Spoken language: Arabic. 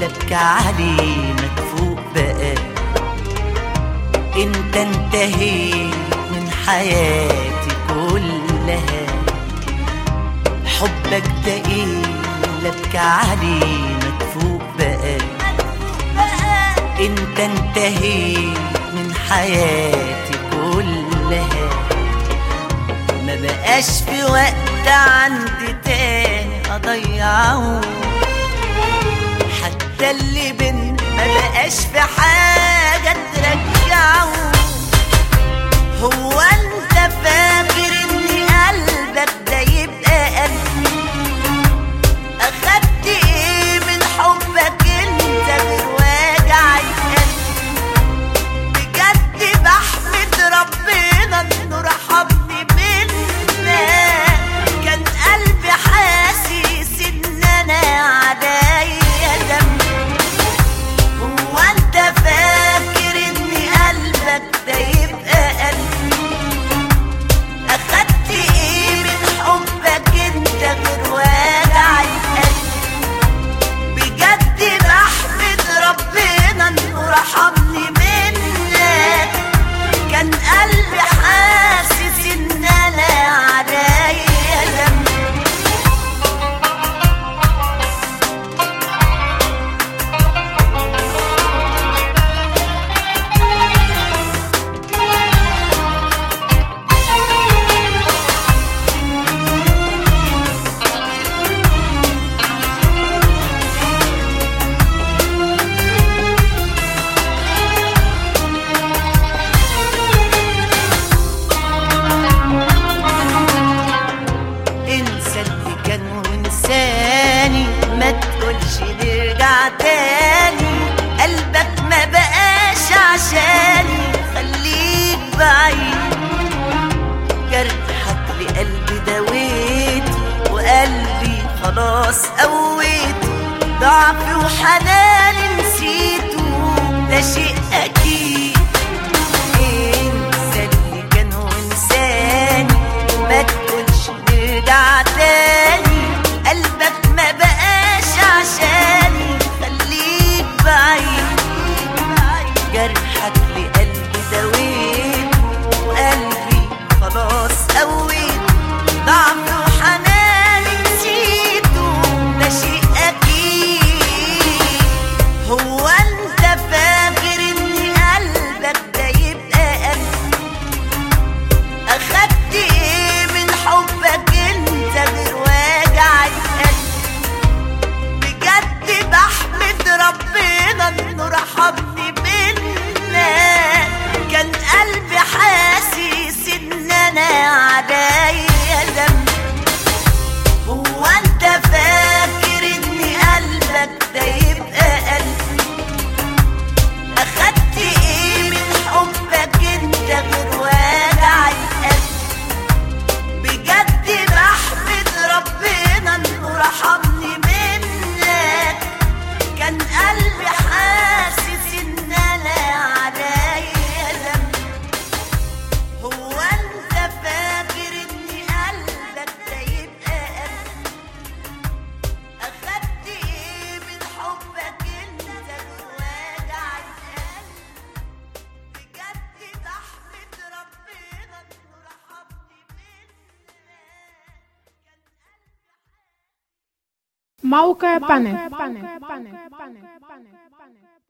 ابكي عليه ما تفوق بقى. انت انتهيت من حياتي كلها، حبك ده ايه اللي ابكي عليه ما تفوق بقى. انت انتهيت من حياتي كلها، ما بقاش في وقت عندي تاني اضيعه، حتى اللي بينا ما بقاش في حاجة ترجعه. هو انت فاكر اني قلبك ده يبقى قلبي؟ اخدت ايه من حبك انت غير وجع القلب؟ بجد بحمد ربنا انه رحمني منك، كان قلبي حاسس ان انا عليا ذنب. هو انت فاكر اني قلبك ده يبقى قلبي؟ اخدت ايه من حبك انت غير وجع القلب؟ بجد بحمد ربنا انه رحمني منك، كان قلبي حاسس ان انا عليا ذنب. انسى اللي كان وانساني، ما تقولش نرجع تاني. قلبك ما بقاش عشاني، خليك بعيد. جرحك لقلبي دويته، وقلبي خلاص قويته. ضعفي وحناني نسيته، ده شيء اكيد. انسى اللي كان وانساني، ما تقولش نرجع تاني. قلبك ما بقاش عشاني، خليك بعيد. جرحك لقلبي دويته، وقلبي خلاص قويته. ضعفي وحناني نسيته، ده شيء اكيد. هو انت فاكر اني قلبك ده يبقى قلبي؟ اخدت ايه من حبك انت غير وجع القلب؟ بجد بحمد ربنا انه رحمني منك، كان قلبي حاسس ان انا عليا ذنب. هو انت فاكر اني قلبك ده يبقى قلبي؟ اخدت ايه من حبك انت غير وجع القلب؟ بجد بحمد ربنا انه رحمني منك، كان قلبي حاسس ان انا عليا ذنب. هو انت فاكر اني قلبك ده يبقى قلبي؟ اخدت ايه من حبك انت غير وجع القلب؟ بجد بحمد ربنا انه رحمني منك، كان موقع بانل.